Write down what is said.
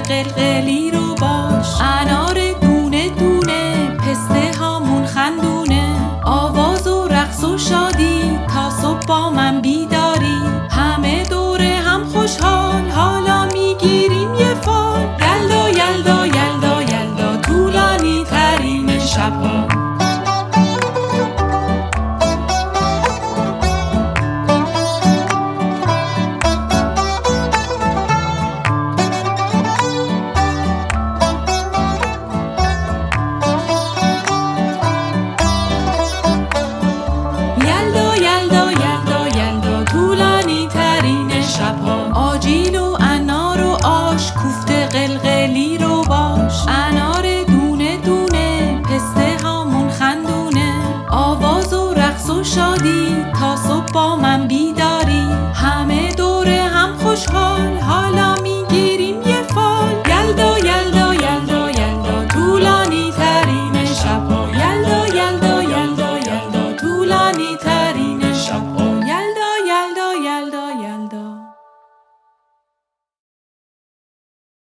قلقلی رو باش. انار دونه دونه، پسته هامون خندونه، آواز و رقص و شادی تا صبح با من بیداری. همه دوره هم خوشحال، حالا میگیریم یه فال. یلدا یلدا یلدا یلدا، طولانی ترین شبها. آجیل و انار و آش، کوفته قلقلی رو باش. انار دونه دونه، پسته هامون خندونه، آواز و رقص و شادی تا صبح با من